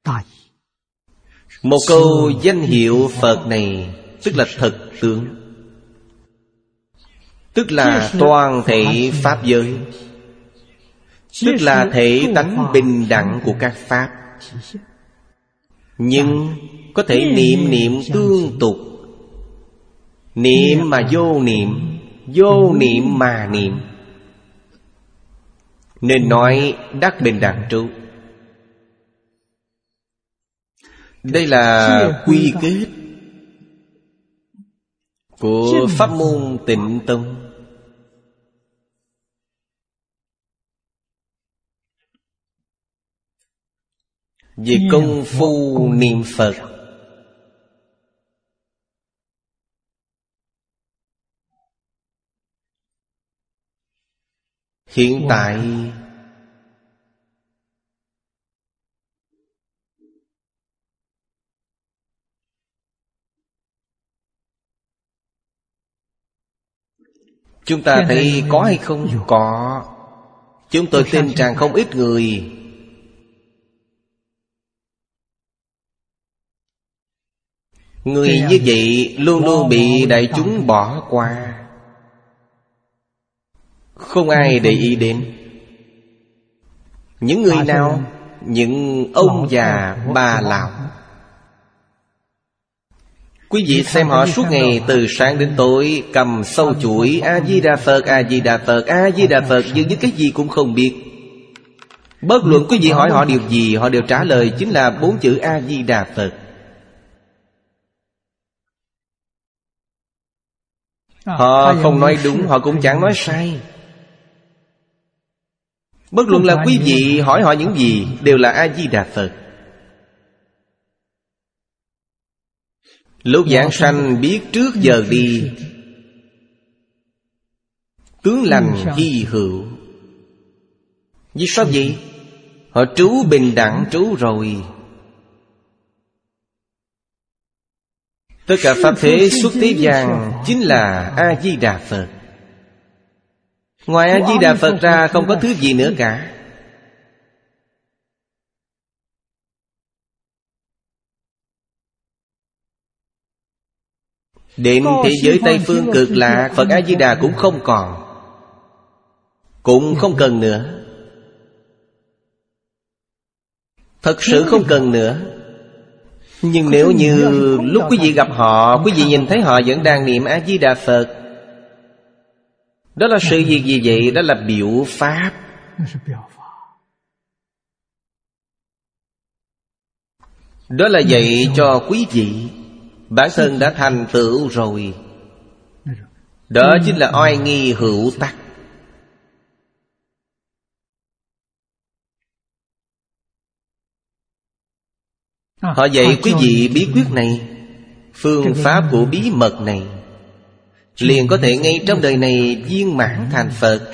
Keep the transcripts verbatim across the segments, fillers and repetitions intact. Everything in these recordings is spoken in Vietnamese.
Một câu danh hiệu Phật này tức là thực tướng, tức là toàn thể Pháp giới, tức là thể tánh bình đẳng của các Pháp. Nhưng có thể niệm niệm tương tục, niệm mà vô niệm, vô niệm mà niệm, nên nói đắc bình đẳng trụ. Đây là quy kết của pháp môn Tịnh Tông. Về công phu niệm Phật, hiện tại chúng ta thấy có hay không? Có. Chúng tôi tin rằng không ít người Người như vậy luôn luôn bị đại chúng bỏ qua, không ai để ý đến. Những người nào? Những ông già bà lão. Quý vị xem họ suốt ngày từ sáng đến tối cầm sâu chuỗi A-di-đà Phật, A-di-đà Phật, A-di-đà Phật, dường như cái gì cũng không biết. Bất luận quý vị hỏi họ điều gì, họ đều trả lời chính là bốn chữ A-di-đà Phật. Họ không nói đúng, họ cũng chẳng nói sai. Bất luận là quý vị hỏi họ những gì, đều là A-di-đà Phật. Lúc giảng sanh biết trước giờ đi, tướng lành hy hữu. Vì sao vậy? Họ trú bình đẳng trú rồi. Tất cả pháp thế xuất thế gian chính là A-di-đà Phật. Ngoài A-di-đà Phật ra không có thứ gì nữa cả. Đến thế giới Tây Phương Cực Lạc, Phật A-di-đà cũng không còn, cũng không cần nữa. Thật sự không cần nữa. Nhưng nếu như lúc quý vị gặp họ, quý vị nhìn thấy họ vẫn đang niệm A-di-đà Phật, đó là sự việc gì vậy? Đó là biểu pháp. Đó là dạy cho quý vị. Bản thân đã thành tựu rồi. Đó chính là oai nghi hữu tắc. Họ dạy quý vị bí quyết này, phương pháp của bí mật này, liền có thể ngay trong đời này viên mãn thành Phật.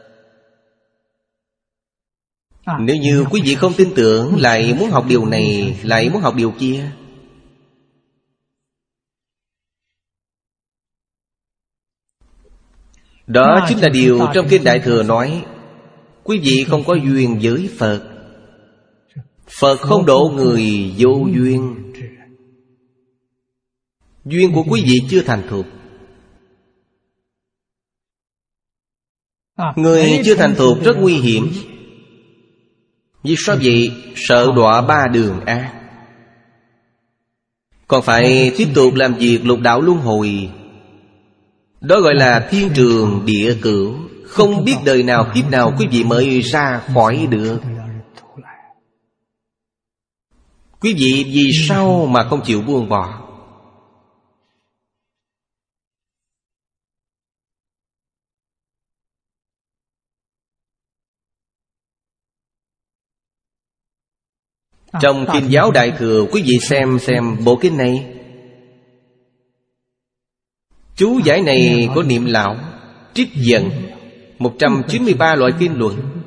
Nếu như quý vị không tin tưởng, lại muốn học điều này, lại muốn học điều kia, đó chính là điều trong Kinh Đại Thừa nói, quý vị không có duyên với Phật. Phật không độ người vô duyên. Duyên của quý vị chưa thành thục. Người chưa thành thục rất nguy hiểm. Vì sao vậy? Sợ đọa ba đường ác, còn phải tiếp tục làm việc lục đạo luân hồi. Đó gọi là thiên trường địa cửu. Không biết đời nào kiếp nào quý vị mới ra khỏi được. Quý vị vì sao mà không chịu buông bỏ? Trong Kinh Giáo Đại Thừa, quý vị xem xem bộ kinh này. Chú giải này của Niệm Lão trích dẫn một trăm chín mươi ba loại kinh luận.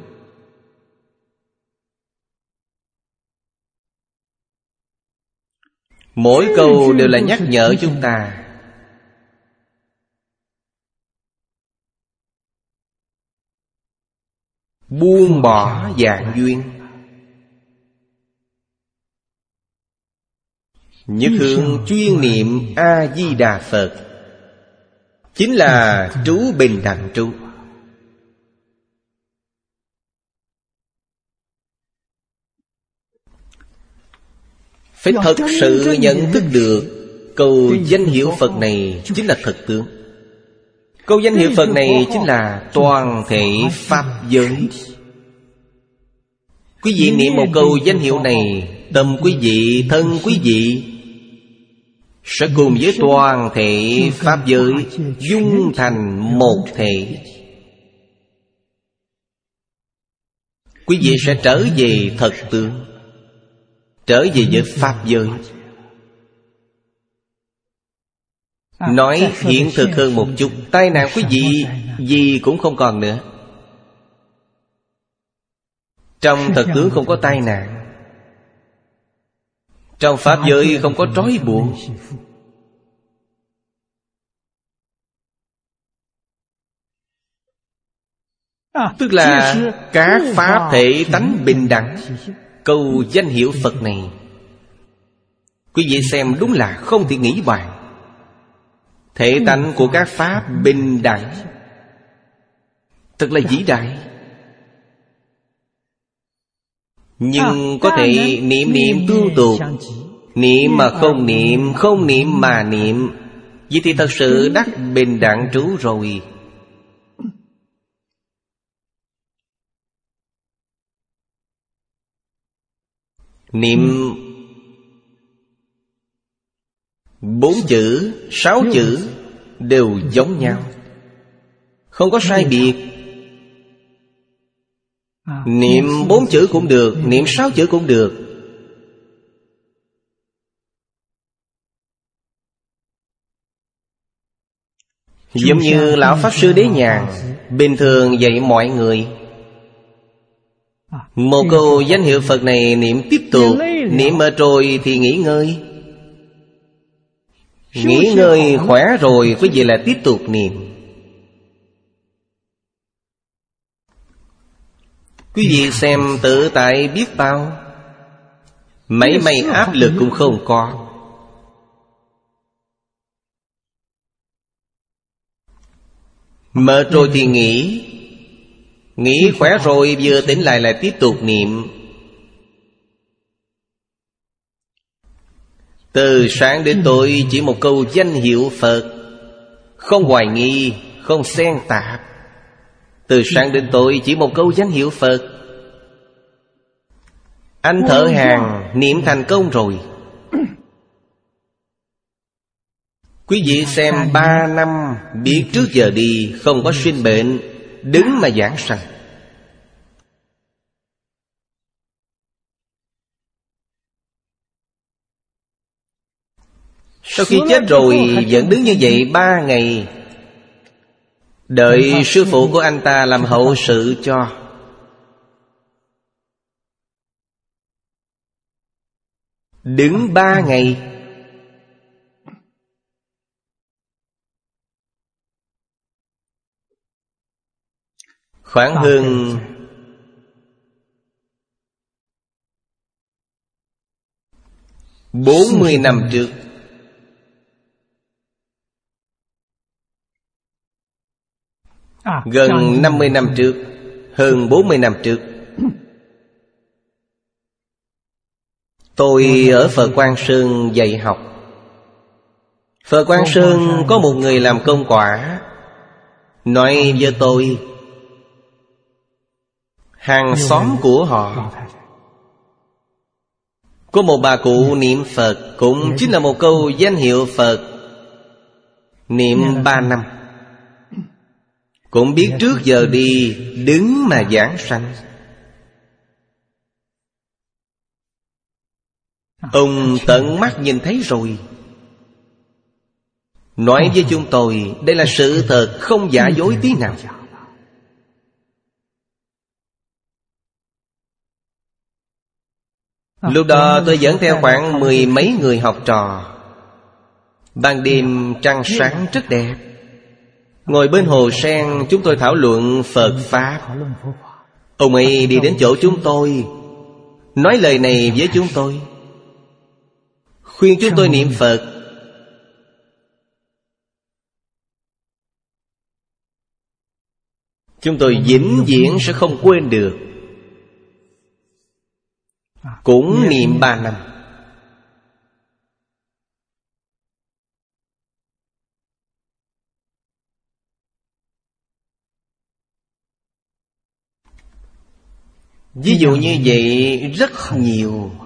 Mỗi câu đều là nhắc nhở chúng ta buông bỏ vạn duyên. nhất hướng chuyên niệm A-di-đà Phật, chính là trú bình đẳng trú. Phải thật sự nhận thức được câu danh hiệu Phật này chính là thật tướng. Câu danh hiệu Phật này chính là toàn thể Pháp giới. Quý vị niệm một câu danh hiệu này, tâm quý vị, thân quý vị sẽ cùng với toàn thể Pháp giới dung thành một thể. Quý vị sẽ trở về thật tướng, trở về với Pháp giới. Nói hiện thực hơn một chút, tai nạn quý vị gì cũng không còn nữa. Trong thật tướng không có tai nạn, trong Pháp giới không có trói buộc. Tức là các Pháp thể tánh bình đẳng. Câu danh hiệu Phật này, quý vị xem đúng là không thể nghĩ bàn. Thể tánh của các Pháp bình đẳng, thật là vĩ đại. Nhưng có thể niệm niệm tương tục, niệm mà không niệm, không niệm mà niệm, vậy thì thật sự đắc bình đẳng trú rồi. Niệm bốn chữ, sáu chữ đều giống nhau, không có sai biệt. Niệm bốn chữ cũng được, niệm sáu chữ cũng được. Giống như Lão Pháp Sư Đế Nhàn bình thường dạy mọi người, một câu danh hiệu Phật này niệm tiếp tục, niệm mệt rồi thì nghỉ ngơi. Nghỉ ngơi khỏe rồi quý vị là tiếp tục niệm. Quý vị xem tự tại biết bao, mấy may áp lực cũng không có. Mệt rồi thì nghỉ, nghỉ khỏe rồi vừa tỉnh lại lại tiếp tục niệm. Từ sáng đến tối chỉ một câu danh hiệu Phật, không hoài nghi, không xen tạp. Từ sáng đến tối chỉ một câu danh hiệu Phật. Anh thợ hàng niệm thành công rồi. Quý vị xem ba năm biết trước giờ đi, không có sinh bệnh, đứng mà giảng sanh. Sau khi chết rồi vẫn đứng như vậy ba ngày, đợi sư phụ của anh ta làm hậu sự cho. Đứng ba ngày. Khoảng hơn bốn mươi năm trước, gần năm mươi năm trước, hơn bốn mươi năm trước, tôi ở Phật Quang Sơn dạy học. Phật Quang Sơn có một người làm công quả, nói với tôi, hàng xóm của họ có một bà cụ niệm Phật, cũng chính là một câu danh hiệu Phật, niệm ba năm, cũng biết trước giờ đi đứng mà giảng sanh. Ông tận mắt nhìn thấy rồi, nói với chúng tôi đây là sự thật, không giả dối tí nào. Lúc đó tôi dẫn theo khoảng mười mấy người học trò. Ban đêm trăng sáng rất đẹp, ngồi bên hồ sen chúng tôi thảo luận Phật Pháp. Ông ấy đi đến chỗ chúng tôi, nói lời này với chúng tôi: khuyên chúng tôi niệm Phật. Chúng tôi vĩnh viễn sẽ không quên được. Cũng niệm ba năm. Ví dụ như vậy rất nhiều.